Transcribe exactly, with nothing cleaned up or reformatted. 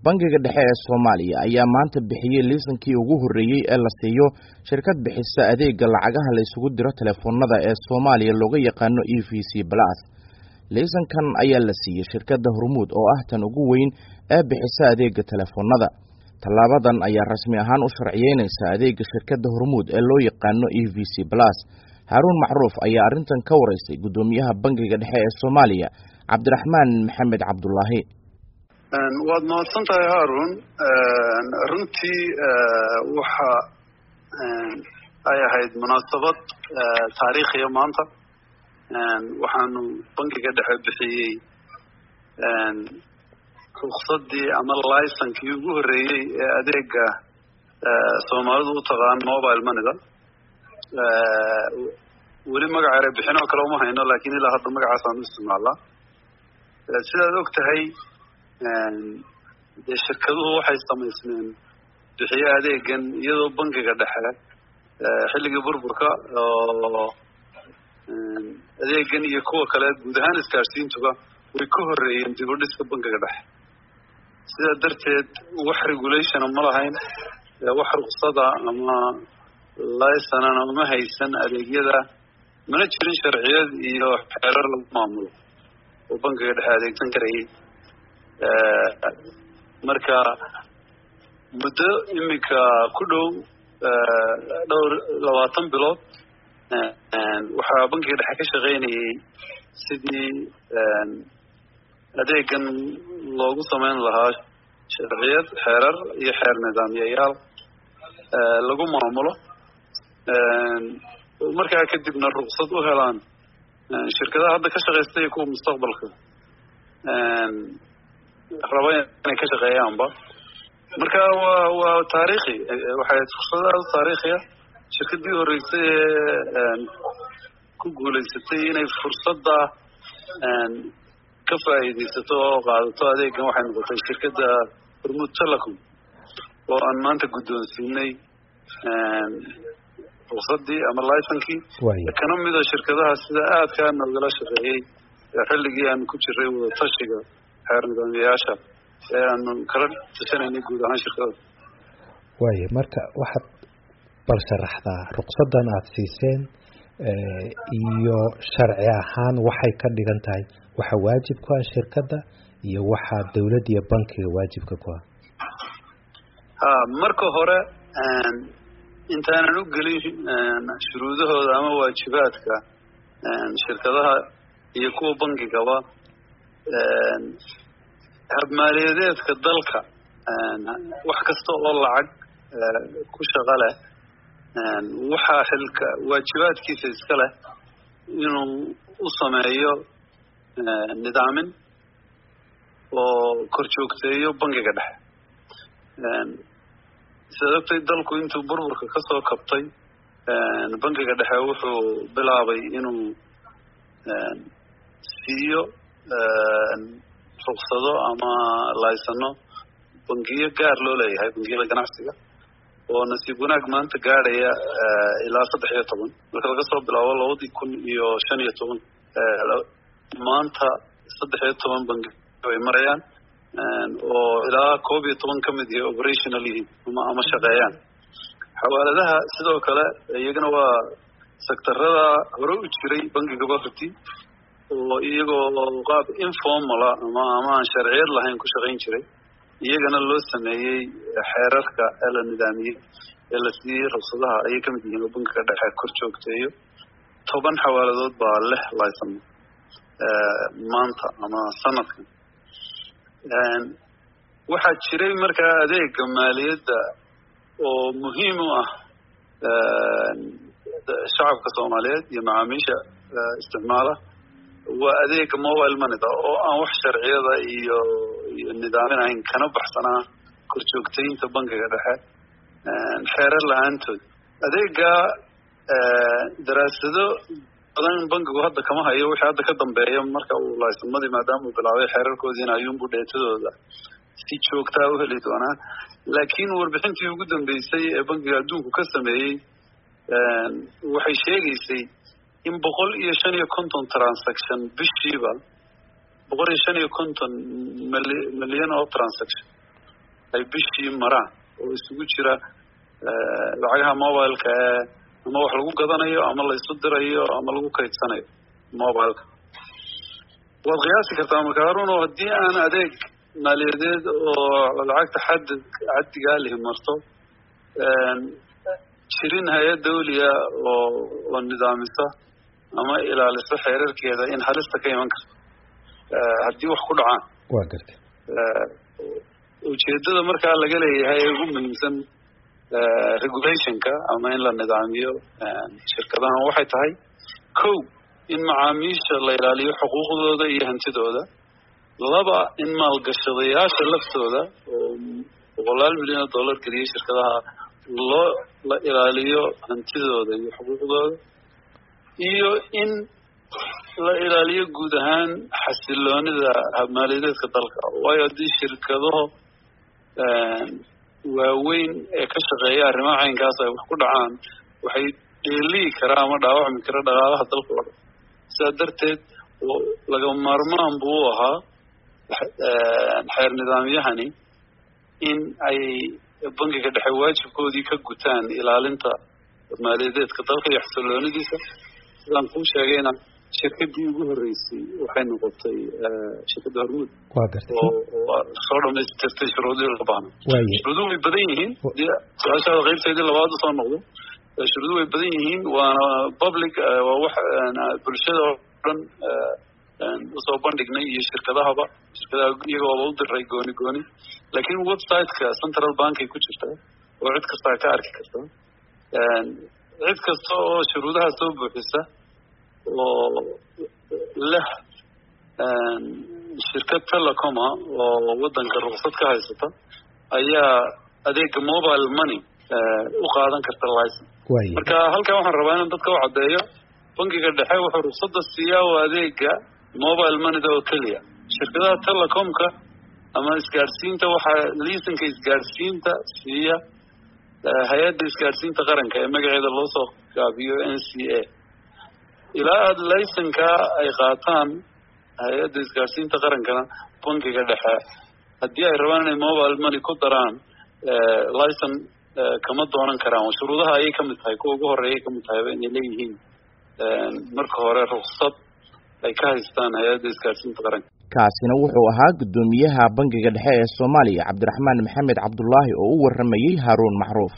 bangiga dhexe ee Soomaaliya ayaa maanta bixiyay liisankii ugu horeeyay ee la siiyo shirkad bixisa adeega lacagaha la isugu diro telefoonada ee Soomaaliya looga yaqaano E V C Plus. Liisankan ayaa la siiyay shirkadda Hormuud oo ah tan ugu weyn ee bixisa adeega telefoonada. Tallaabadan ayaa rasmi ahaan u sharciyeynaysa adeega shirkadda Hormuud ee loo yaqaano E V C Plus. Harun Macruuf ayaa arrintan ka wareysay gudoomiyaha bangiga dhexe ee Soomaaliya Cabdiraxmaan Maxamed Cabdullaahi. waad mahadsantahay Harun. runtii waxa ay ahayd munaasabad taariikhiya maanta. waxaanu bangiga dhexe bixiyey ruqsadii ama laysankii ugu horeeyey ee adeega Soomaalidu u taqaan mobile money-da. weli magaca yare bixin oo kale uma hayno, laakiin ilaa hadda magacaas aan u isticmaalnaa. sidaad og tahay dee shirkaduhu waxay samaysmeen bixiye adeegan iyadoo bangiga dhexe xilligii burburka oo adeegan iyo kuwa kale guud ahaan isgaarsiintuba way ka horeeyeen dib u dhiska bangiga dhexe. sidaa darteed wax regulationa ma lahayn, wax ruqsada ama laysanana uma haysan adeegyada, mana jirin sharciyad iyo xeerar lagu maamulo oo bangiga dhexe adeegsan karayay. marka muddo iminka ku dhow dhowr labaatan bilood waxaa bangiga dhexe ka shaqaynayay sidii adeegan loogu samayn lahaa sharciyad, xeerar iyo xeer nidaamyayaal lagu maamulo. markaa kadibna ruqsad u helaan shirkadaha hadda ka shaqaysta iyo kuwa mustaqbalka raba inay ka shaqeeyaanba. marka waa waa taariikhi, waxay ruqsadaha taariikhiya. shirkadii horeysay ee ku guulaysatay inay fursadda ka faa'iidaysato oo qaadato adeegan waxay noqotay shirkadda Hormuud Telecom oo aan maanta guddoonsiinay ruqsaddii ama laysankii. kana mid ah shirkadaha sida aadka noogala shaqeeyey xilligii aan ku jiray wada tashiga xeer nidaamyayaasha ee aanu kala tashanaynay guud ahaan shirkadda. waayo marka waxaad bal sharaxdaa ruqsaddan aada siiseen iyo sharci ahaan waxay ka dhigan tahay, waxa waajib ku ah shirkadda iyo waxa dawladda iyo bankiga waajibka ku ah. ha marka hore intaanan u gelin shuruudahooda ama waajibaadka shirkadaha iyo kuwa bankigaba, habmaaliyadeedka dalka wax kasta oo lacag ku shaqo leh waxaa xilka waajibaadkiisa iska leh inuu u sameeyo nidaamin oo kor joogteeyo bangiga dhexe. sidaad ogtay dalku intuu burburka ka soo kabtay bangiga dhexe wuxuu bilaabay inuu siiyo ruqsado ama laysano bangiyo gaar loo leeyahay, bangiyada ganacsiga oo nasiib wanaag maanta gaadhaya ilaa saddex iyo toban. marka laga soo bilaabo labadii kun iyo shan iyo toban maanta saddex iyo toban bangi ay marayaan oo ilaa koob iyo toban ka mid iyo operational yihiin ama ama shaqeeyaan. xawaaladaha sidoo kale iyagana waa sektarada hore u jiray bangiga bafti oo iyagoo qaab informala ama ama aan sharciyad lahayn ku shaqayn jiray. iyagana loo sameeyey xeerarka ee la nidaamiyey ee la siiyey ruqsadaha ayay ka mid yihiin oo bangiga dhexe kor joogteeyo. toban xawaaladood baa leh laysan maanta ama sanadkan. waxaa jiray markaa adeega maaliyadda oo muhiim u ah shacabka Soomaaliyeed iyo macaamiisha isticmaala, waa adeega mobile money-da oo aan wax sharciyada iyo iyo nidaamin ahayn, kana baxsanaa kor joogtaynta bangiga dhexe xeerar lahaantood. adeega daraasado badan bangigu hadda kama hayo wixii hadda ka dambeeya marka uu laysanmadii maadaama uu bilaabay xeerarkoodiina ayuunbu dheetadooda si joogtaa u heli doonaa. laakiin warbixintii ugu dambeysay ee bangiga adduunku ka sameeyey waxay sheegaysay in boqol iyo shan iyo konton transaction bishiiba boqol iyo shan iyo konton milyan oo transaction ay bishii maraan oo isugu jira lacagaha mobileka ama wax lagu gadanayo ama la isu dirayo ama lagu kaydsanayo mobileka. waad qiyaasi kartaa marka haruun oo haddii aan adeeg maaliyadeed oo lacagta xad caddigaa lihi marto jirin hay-ad dawliya oo oo nidaamisa ama ilaalisa xeerarkeeda in halista ka iman karto haddii wax ku dhacaan. waa gartay ujeedada markaa laga leeyahay ee ugu muhiimsan regulationka ama in la nidaamiyo shirkadahan waxay tahay kow in macaamiisha la ilaaliyo xuquuqdooda iyo hantidooda. laba in maalgashadayaasha laftooda oo boqolaal milyan oo dollar geliyay shirkadaha loo la ilaaliyo hantidooda iyo xuquuqdooda, iyo in la ilaaliyo guud ahaan xasiloonida maaliyadeedka dalka. waayo haddii shirkadaho waaweyn ee ka shaqeeya arrimaha caynkaas ay wax ku dhacaan waxay dheelii karaa ama dhaawacmi kara dhaqaalaha dalka oo dhan. sidaa darteed laga maarmaan buu u ahaa xeer nidaamyahani in ay bangiga dhexe waajibkoodii ka gutaan ilaalinta maaliyadeedka dalka iyo xasiloonidiisa. sidaan kuu sheegayna shirkadii ugu horreysay waxay noqotay shirkadda hormuud oo soo dhamaystirtay shuruudihii laga baahna. shuruuduhu way badan yihiin. su-aashaada qaybteedii labaad usoo noqdo, shuruuduhu way badan yihiin waana public, waa wax bulshada oo dhan usoo bandhignay iyo shirkadahaba shirkadaha iyagooba u diray gooni gooni. laakiin websiteka central bank ay ku jirta oo cid kastaa ka arki karta. cid kasta oo shuruudaha soo buuxisa oo leh shirkad telecoma oo wadanka ruqsad ka haysata ayaa adeega mobile money u qaadan karta license. marka halkan waxaan rabaa inaan dadka u caddeeyo bangiga dhexe wuxuu ruqsadda siiyaa oo adeega mobile moneyda oo keliya. shirkadaha telecomka ama isgaadhsiinta waxaa liisanka isgaadhsiinta siiya hay-adda isgaadhsiinta qaranka ee magaceeda loo soo gaabiyo N C A. ilaa aada laysanka ay qaataan hay-adda isgaadhsiinta qarankana bangiga dhexe haddii ay rabaan inay mobile money ku daraan licen kama doonan karaan. shuruudaha ayay kamid tahay, kuwa ugu horeeyay kamid tahayba inay leeyihiin marka hore ruqsad ay ka haystaan hay-adda isgaadhsiinta qaranka. kaasina wuxuu ahaa guddoomiyaha bangiga dhexe ee Soomaaliya Cabdiraxmaan Maxamed Cabdullaahi oo u waramayay Haruun Macruuf.